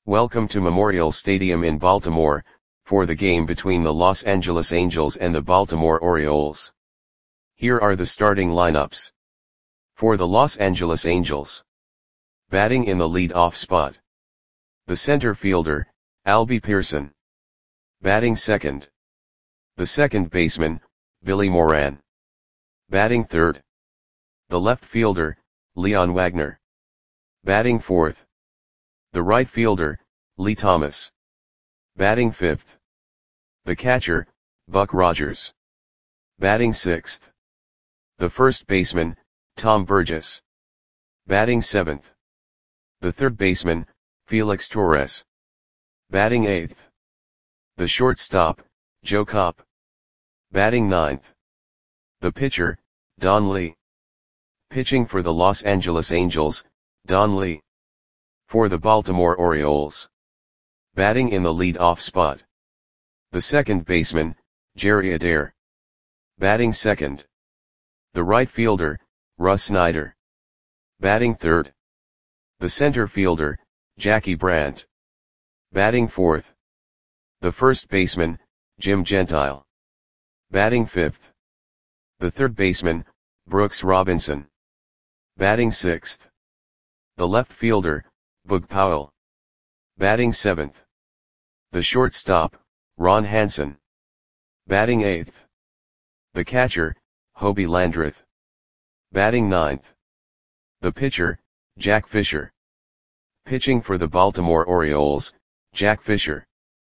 Welcome to Memorial Stadium in Baltimore, for the game between the Los Angeles Angels and the Baltimore Orioles. Here are the starting lineups. For the Los Angeles Angels. Batting in the lead-off spot. The center fielder, Albie Pearson. Batting second. The second baseman, Billy Moran. Batting third. The left fielder, Leon Wagner. Batting fourth. The right fielder, Lee Thomas. Batting fifth. The catcher, Buck Rogers. Batting sixth. The first baseman, Tom Burgess. Batting seventh. The third baseman, Felix Torres. Batting eighth. The shortstop, Joe Kopp. Batting ninth. The pitcher, Don Lee. Pitching for the Los Angeles Angels, Don Lee. For the Baltimore Orioles. Batting in the lead-off spot. The second baseman, Jerry Adair. Batting second. The right fielder, Russ Snyder. Batting third. The center fielder, Jackie Brandt. Batting fourth. The first baseman, Jim Gentile. Batting fifth. The third baseman, Brooks Robinson. Batting sixth. The left fielder, Boog Powell. Batting seventh. The shortstop, Ron Hansen. Batting eighth. The catcher, Hobie Landreth. Batting ninth. The pitcher, Jack Fisher. Pitching for the Baltimore Orioles, Jack Fisher.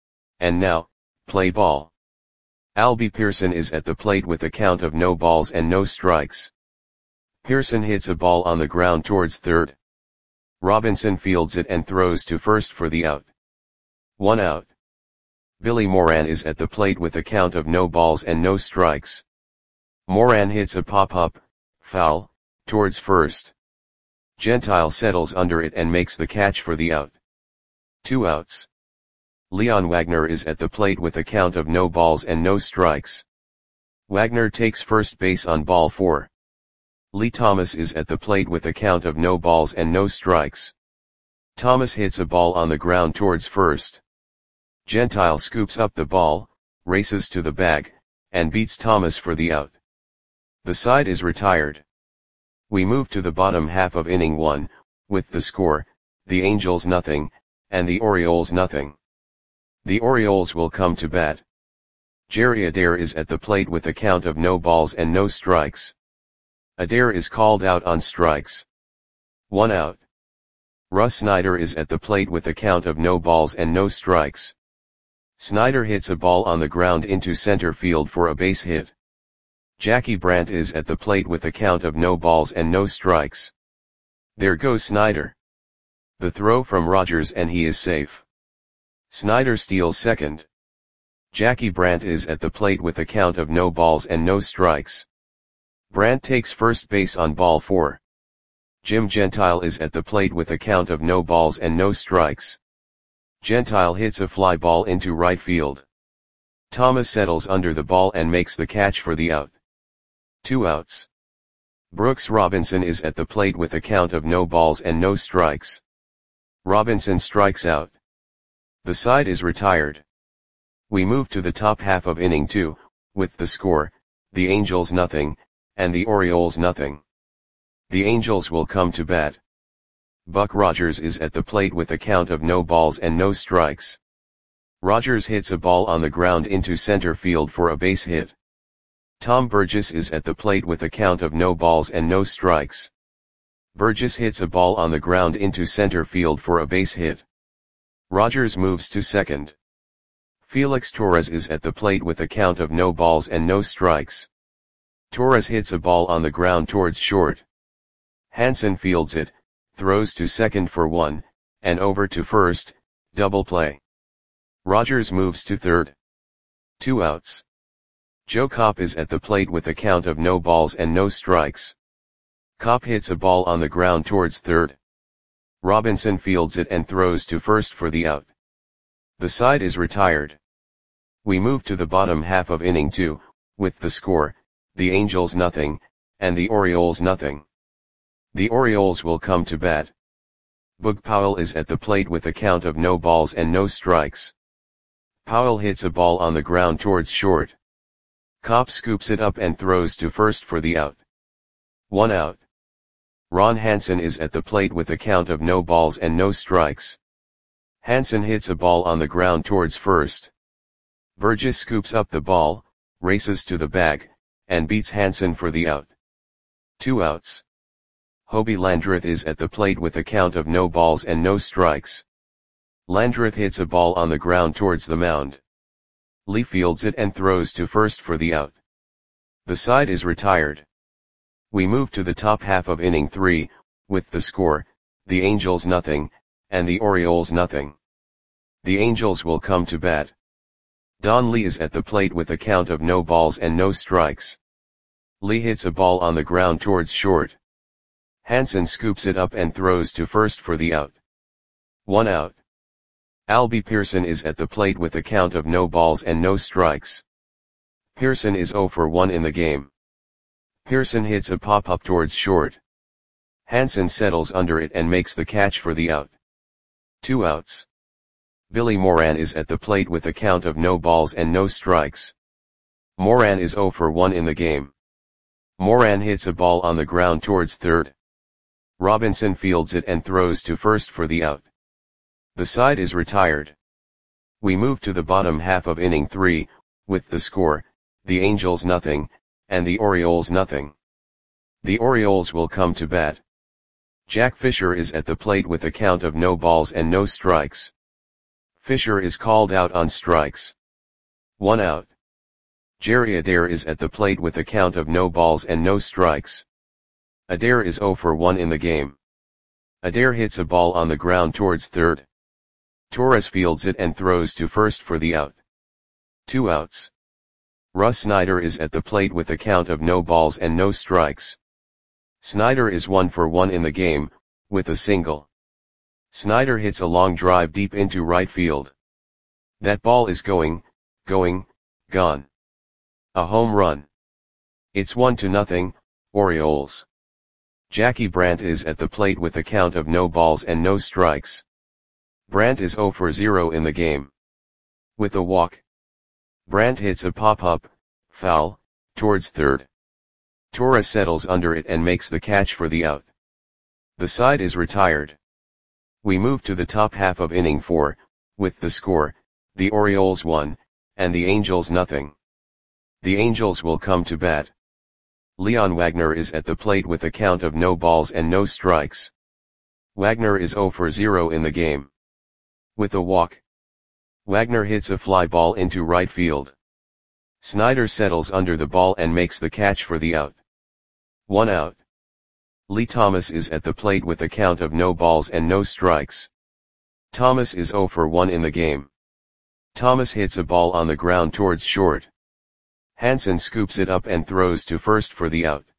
And now, play ball. Albie Pearson is at the plate with a count of no balls and no strikes. Pearson hits a ball on the ground towards third. Robinson fields it and throws to first for the out. 1 out. Billy Moran is at the plate with a count of no balls and no strikes. Moran hits a pop-up, foul, towards first. Gentile settles under it and makes the catch for the out. 2 outs. Leon Wagner is at the plate with a count of no balls and no strikes. Wagner takes first base on ball 4. Lee Thomas is at the plate with a count of no balls and no strikes. Thomas hits a ball on the ground towards first. Gentile scoops up the ball, races to the bag, and beats Thomas for the out. The side is retired. We move to the bottom half of inning 1, with the score, the Angels nothing, and the Orioles nothing. The Orioles will come to bat. Jerry Adair is at the plate with a count of no balls and no strikes. Adair is called out on strikes. 1 out. Russ Snyder is at the plate with a count of no balls and no strikes. Snyder hits a ball on the ground into center field for a base hit. Jackie Brandt is at the plate with a count of no balls and no strikes. There goes Snyder. The throw from Rogers and he is safe. Snyder steals second. Jackie Brandt is at the plate with a count of no balls and no strikes. Brandt takes first base on ball 4. Jim Gentile is at the plate with a count of no balls and no strikes. Gentile hits a fly ball into right field. Thomas settles under the ball and makes the catch for the out. 2 outs. Brooks Robinson is at the plate with a count of no balls and no strikes. Robinson strikes out. The side is retired. We move to the top half of inning 2, with the score, the Angels nothing, and the Orioles nothing. The Angels will come to bat. Buck Rogers is at the plate with a count of no balls and no strikes. Rogers hits a ball on the ground into center field for a base hit. Tom Burgess is at the plate with a count of no balls and no strikes. Burgess hits a ball on the ground into center field for a base hit. Rogers moves to second. Felix Torres is at the plate with a count of no balls and no strikes. Torres hits a ball on the ground towards short. Hansen fields it, throws to second for 1, and over to first, double play. Rogers moves to third. 2 outs. Joe Kopp is at the plate with a count of no balls and no strikes. Kopp hits a ball on the ground towards third. Robinson fields it and throws to first for the out. The side is retired. We move to the bottom half of inning 2, with the score, the Angels nothing, and the Orioles nothing. The Orioles will come to bat. Boog Powell is at the plate with a count of no balls and no strikes. Powell hits a ball on the ground towards short. Kopp scoops it up and throws to first for the out. 1 out. Ron Hansen is at the plate with a count of no balls and no strikes. Hansen hits a ball on the ground towards first. Burgess scoops up the ball, races to the bag, and beats Hansen for the out. 2 outs. Hobie Landreth is at the plate with a count of no balls and no strikes. Landreth hits a ball on the ground towards the mound. Lee fields it and throws to first for the out. The side is retired. We move to the top half of inning 3, with the score, the Angels nothing, and the Orioles nothing. The Angels will come to bat. Don Lee is at the plate with a count of no balls and no strikes. Lee hits a ball on the ground towards short. Hansen scoops it up and throws to first for the out. 1 out. Albie Pearson is at the plate with a count of no balls and no strikes. Pearson is 0 for 1 in the game. Pearson hits a pop-up towards short. Hansen settles under it and makes the catch for the out. 2 outs. Billy Moran is at the plate with a count of no balls and no strikes. Moran is 0 for 1 in the game. Moran hits a ball on the ground towards third. Robinson fields it and throws to first for the out. The side is retired. We move to the bottom half of inning 3, with the score, the Angels nothing, and the Orioles nothing. The Orioles will come to bat. Jack Fisher is at the plate with a count of no balls and no strikes. Fisher is called out on strikes. 1 out. Jerry Adair is at the plate with a count of no balls and no strikes. Adair is 0 for 1 in the game. Adair hits a ball on the ground towards third. Torres fields it and throws to first for the out. 2 outs. Russ Snyder is at the plate with a count of no balls and no strikes. Snyder is 1 for 1 in the game, with a single. Snyder hits a long drive deep into right field. That ball is gone. A home run. It's 1-0, Orioles. Jackie Brandt is at the plate with a count of no balls and no strikes. Brandt is 0 for 0 in the game. With a walk. Brandt hits a pop-up, foul, towards third. Torres settles under it and makes the catch for the out. The side is retired. We move to the top half of inning 4, with the score, the Orioles 1, and the Angels nothing. The Angels will come to bat. Leon Wagner is at the plate with a count of no balls and no strikes. Wagner is 0 for 0 in the game. With a walk. Wagner hits a fly ball into right field. Snyder settles under the ball and makes the catch for the out. 1 out. Lee Thomas is at the plate with a count of no balls and no strikes. Thomas is 0 for 1 in the game. Thomas hits a ball on the ground towards short. Hansen scoops it up and throws to first for the out.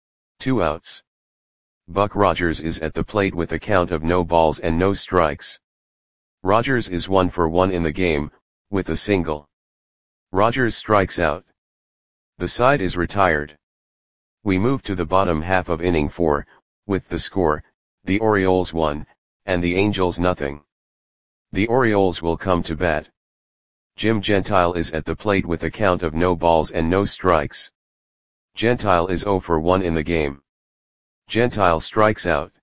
2 outs. Buck Rogers is at the plate with a count of no balls and no strikes. Rogers is 1 for 1 in the game, with a single. Rogers strikes out. The side is retired. We move to the bottom half of inning 4, with the score, the Orioles 1, and the Angels nothing. The Orioles will come to bat. Jim Gentile is at the plate with a count of no balls and no strikes. Gentile is 0 for 1 in the game. Gentile strikes out.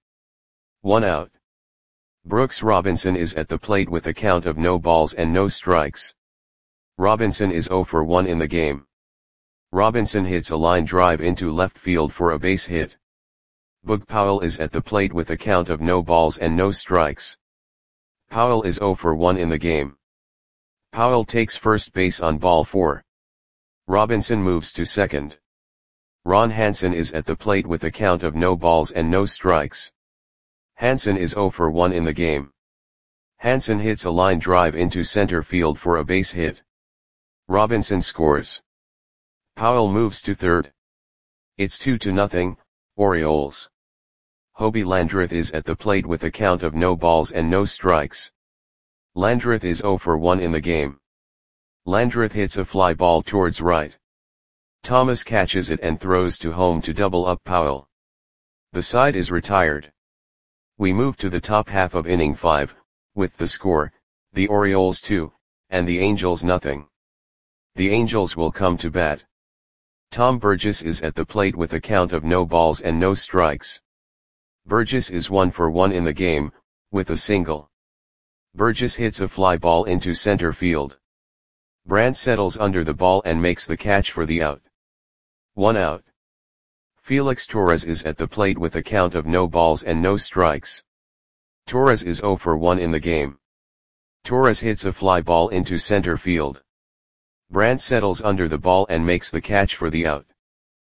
1 out. Brooks Robinson is at the plate with a count of no balls and no strikes. Robinson is 0 for 1 in the game. Robinson hits a line drive into left field for a base hit. Boog Powell is at the plate with a count of no balls and no strikes. Powell is 0 for 1 in the game. Powell takes first base on ball 4. Robinson moves to second. Ron Hansen is at the plate with a count of no balls and no strikes. Hansen is 0 for 1 in the game. Hansen hits a line drive into center field for a base hit. Robinson scores. Powell moves to third. It's 2-0, Orioles. Hobie Landreth is at the plate with a count of no balls and no strikes. Landreth is 0 for 1 in the game. Landreth hits a fly ball towards right. Thomas catches it and throws to home to double up Powell. The side is retired. We move to the top half of inning 5, with the score, the Orioles 2, and the Angels nothing. The Angels will come to bat. Tom Burgess is at the plate with a count of no balls and no strikes. Burgess is 1 for 1 in the game, with a single. Burgess hits a fly ball into center field. Brandt settles under the ball and makes the catch for the out. 1 out. Felix Torres is at the plate with a count of no balls and no strikes. Torres is 0 for 1 in the game. Torres hits a fly ball into center field. Brandt settles under the ball and makes the catch for the out.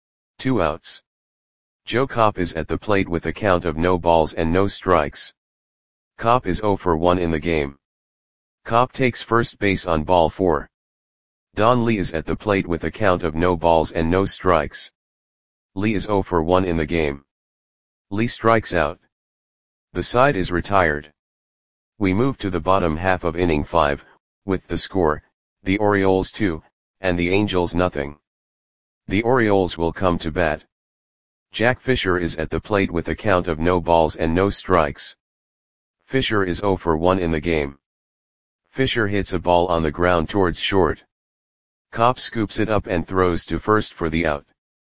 2 outs. Joe Kopp is at the plate with a count of no balls and no strikes. Kopp is 0 for 1 in the game. Kopp takes first base on ball 4. Don Lee is at the plate with a count of no balls and no strikes. Lee is 0 for 1 in the game. Lee strikes out. The side is retired. We move to the bottom half of inning 5, with the score, the Orioles 2, and the Angels nothing. The Orioles will come to bat. Jack Fisher is at the plate with a count of no balls and no strikes. Fisher is 0 for 1 in the game. Fisher hits a ball on the ground towards short. Kopp scoops it up and throws to first for the out.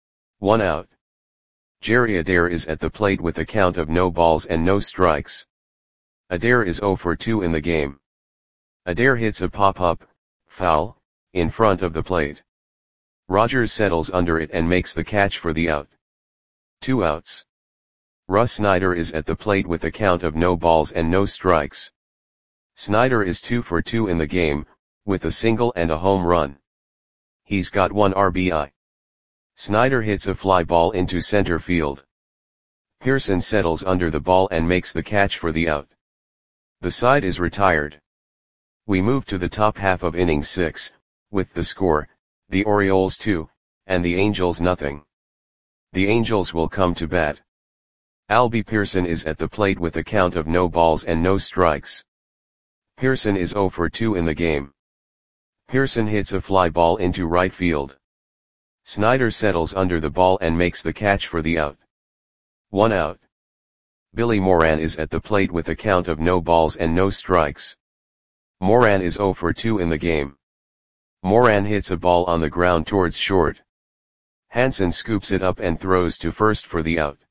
1 out. Jerry Adair is at the plate with a count of no balls and no strikes. Adair is 0 for 2 in the game. Adair hits a pop-up, foul, in front of the plate. Rogers settles under it and makes the catch for the out. 2 outs. Russ Snyder is at the plate with a count of no balls and no strikes. Snyder is 2 for 2 in the game, with a single and a home run. He's got 1 RBI. Snyder hits a fly ball into center field. Pearson settles under the ball and makes the catch for the out. The side is retired. We move to the top half of inning 6, with the score, the Orioles 2, and the Angels nothing. The Angels will come to bat. Albie Pearson is at the plate with a count of no balls and no strikes. Pearson is 0 for 2 in the game. Pearson hits a fly ball into right field. Snyder settles under the ball and makes the catch for the out. 1 out. Billy Moran is at the plate with a count of no balls and no strikes. Moran is 0 for 2 in the game. Moran hits a ball on the ground towards short. Hansen scoops it up and throws to first for the out.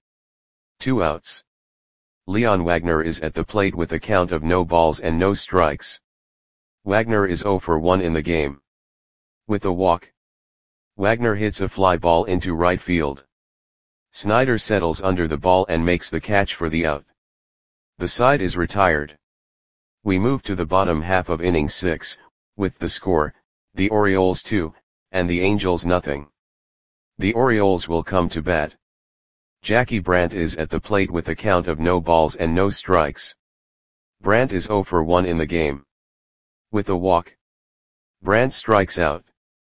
2 outs. Leon Wagner is at the plate with a count of no balls and no strikes. Wagner is 0 for 1 in the game. With a walk, Wagner hits a fly ball into right field. Snyder settles under the ball and makes the catch for the out. The side is retired. We move to the bottom half of inning 6, with the score, the Orioles 2, and the Angels nothing. The Orioles will come to bat. Jackie Brandt is at the plate with a count of no balls and no strikes. Brandt is 0 for 1 in the game. With a walk, Brandt strikes out.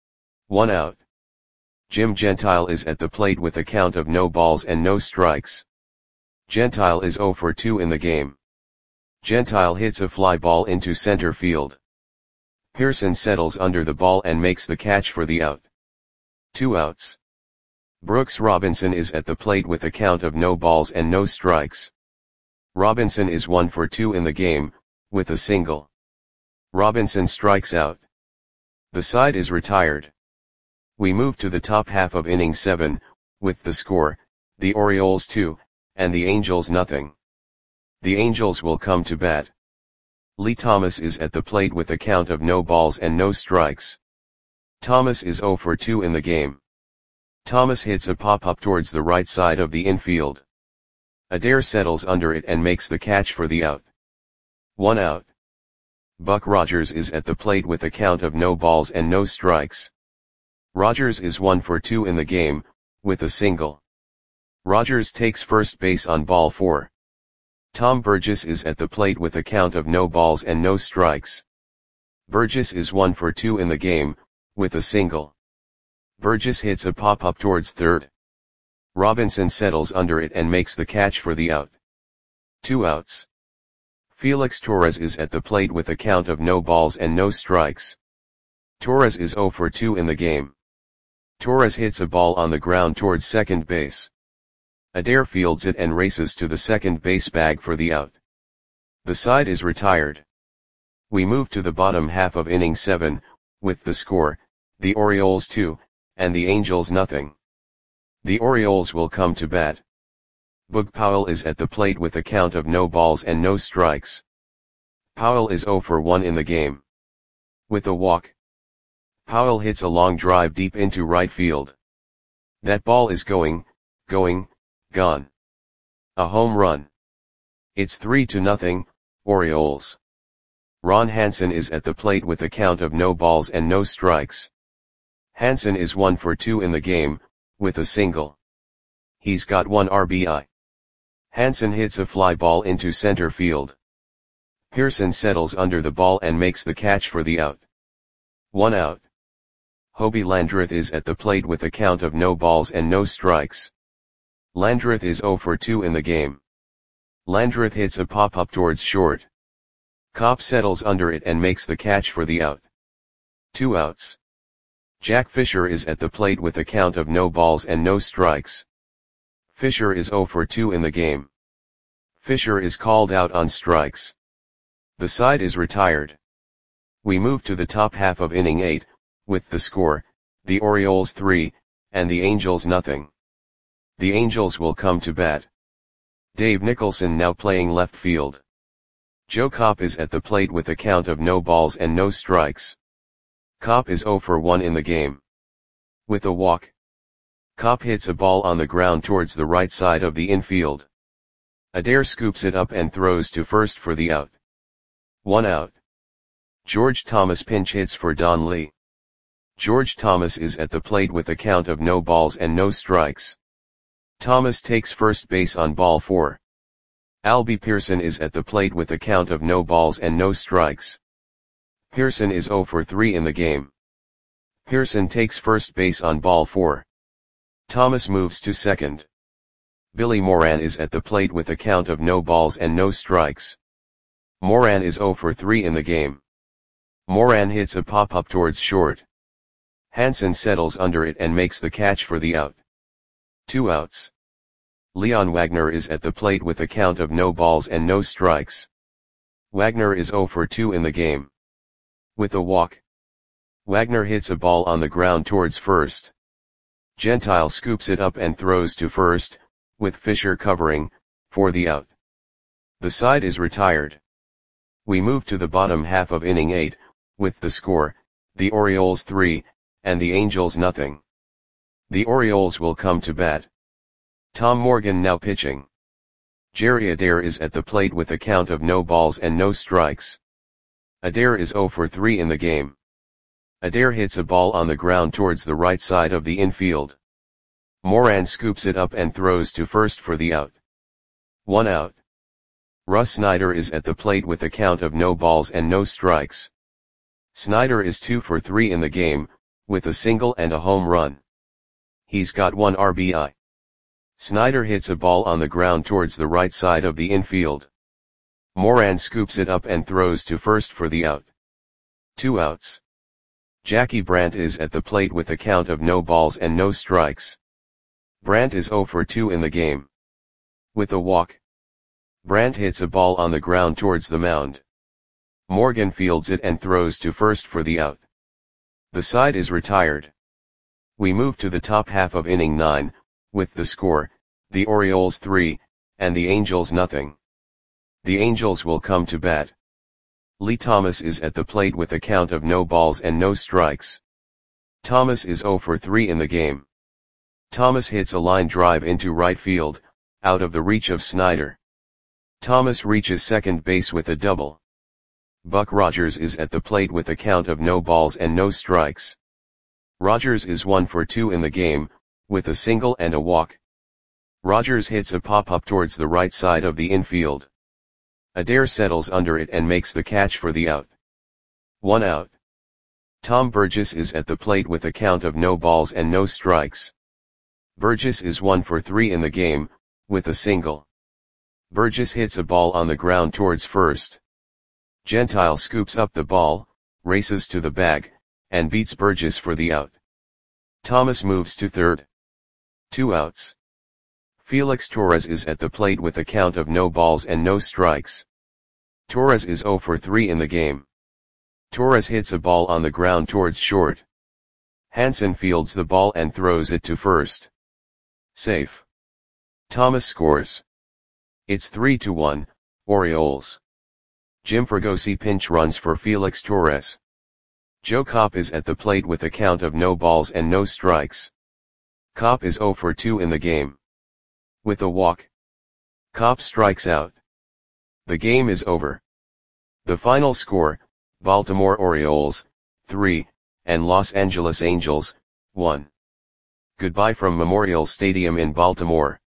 1 out. Jim Gentile is at the plate with a count of no balls and no strikes. Gentile is 0 for 2 in the game. Gentile hits a fly ball into center field. Pearson settles under the ball and makes the catch for the out. 2 outs. Brooks Robinson is at the plate with a count of no balls and no strikes. Robinson is 1 for 2 in the game, with a single. Robinson strikes out. The side is retired. We move to the top half of inning 7, with the score, the Orioles 2, and the Angels nothing. The Angels will come to bat. Lee Thomas is at the plate with a count of no balls and no strikes. Thomas is 0 for 2 in the game. Thomas hits a pop-up towards the right side of the infield. Adair settles under it and makes the catch for the out. 1 out. Buck Rogers is at the plate with a count of no balls and no strikes. Rogers is 1 for 2 in the game, with a single. Rogers takes first base on ball 4. Tom Burgess is at the plate with a count of no balls and no strikes. Burgess is 1 for 2 in the game, with a single. Burgess hits a pop-up towards third. Robinson settles under it and makes the catch for the out. 2 outs. Felix Torres is at the plate with a count of no balls and no strikes. Torres is 0 for 2 in the game. Torres hits a ball on the ground towards second base. Adair fields it and races to the second base bag for the out. The side is retired. We move to the bottom half of inning 7, with the score, the Orioles 2, and the Angels nothing. The Orioles will come to bat. Boog Powell is at the plate with a count of no balls and no strikes. Powell is 0 for 1 in the game. With a walk, Powell hits a long drive deep into right field. That ball is going, gone. A home run. It's 3-0, Orioles. Ron Hansen is at the plate with a count of no balls and no strikes. Hansen is 1 for 2 in the game, with a single. He's got 1 RBI. Hansen hits a fly ball into center field. Pearson settles under the ball and makes the catch for the out. 1 out. Hobie Landreth is at the plate with a count of no balls and no strikes. Landreth is 0 for 2 in the game. Landreth hits a pop-up towards short. Kopp settles under it and makes the catch for the out. 2 outs. Jack Fisher is at the plate with a count of no balls and no strikes. Fisher is 0 for 2 in the game. Fisher is called out on strikes. The side is retired. We move to the top half of inning 8, with the score, the Orioles 3, and the Angels nothing. The Angels will come to bat. Dave Nicholson now playing left field. Joe Kopp is at the plate with a count of no balls and no strikes. Kopp is 0 for 1 in the game. With a walk, Kopp hits a ball on the ground towards the right side of the infield. Adair scoops it up and throws to first for the out. 1 out. George Thomas pinch hits for Don Lee. George Thomas is at the plate with a count of no balls and no strikes. Thomas takes first base on ball 4. Albie Pearson is at the plate with a count of no balls and no strikes. Pearson is 0 for 3 in the game. Pearson takes first base on ball 4. Thomas moves to second. Billy Moran is at the plate with a count of no balls and no strikes. Moran is 0 for 3 in the game. Moran hits a pop-up towards short. Hansen settles under it and makes the catch for the out. 2 outs. Leon Wagner is at the plate with a count of no balls and no strikes. Wagner is 0 for 2 in the game. With a walk, Wagner hits a ball on the ground towards first. Gentile scoops it up and throws to first, with Fisher covering, for the out. The side is retired. We move to the bottom half of inning 8, with the score, the Orioles 3, and the Angels nothing. The Orioles will come to bat. Tom Morgan now pitching. Jerry Adair is at the plate with a count of no balls and no strikes. Adair is 0 for 3 in the game. Adair hits a ball on the ground towards the right side of the infield. Moran scoops it up and throws to first for the out. 1 out. Russ Snyder is at the plate with a count of no balls and no strikes. Snyder is 2 for 3 in the game, with a single and a home run. He's got 1 RBI. Snyder hits a ball on the ground towards the right side of the infield. Moran scoops it up and throws to first for the out. 2 outs. Jackie Brandt is at the plate with a count of no balls and no strikes. Brandt is 0 for 2 in the game. With a walk, Brandt hits a ball on the ground towards the mound. Morgan fields it and throws to first for the out. The side is retired. We move to the top half of inning 9, with the score, the Orioles 3, and the Angels nothing. The Angels will come to bat. Lee Thomas is at the plate with a count of no balls and no strikes. Thomas is 0 for 3 in the game. Thomas hits a line drive into right field, out of the reach of Snyder. Thomas reaches second base with a double. Buck Rogers is at the plate with a count of no balls and no strikes. Rogers is 1 for 2 in the game, with a single and a walk. Rogers hits a pop-up towards the right side of the infield. Adair settles under it and makes the catch for the out. 1 out. Tom Burgess is at the plate with a count of no balls and no strikes. Burgess is 1 for 3 in the game, with a single. Burgess hits a ball on the ground towards first. Gentile scoops up the ball, races to the bag, and beats Burgess for the out. Thomas moves to third. 2 outs. Felix Torres is at the plate with a count of no balls and no strikes. Torres is 0 for 3 in the game. Torres hits a ball on the ground towards short. Hansen fields the ball and throws it to first. Safe. Thomas scores. It's 3-1, Orioles. Jim Fregosi pinch runs for Felix Torres. Joe Kopp is at the plate with a count of no balls and no strikes. Kopp is 0 for 2 in the game. With a walk, Kopp strikes out. The game is over. The final score, Baltimore Orioles, 3, and Los Angeles Angels, 1. Goodbye from Memorial Stadium in Baltimore.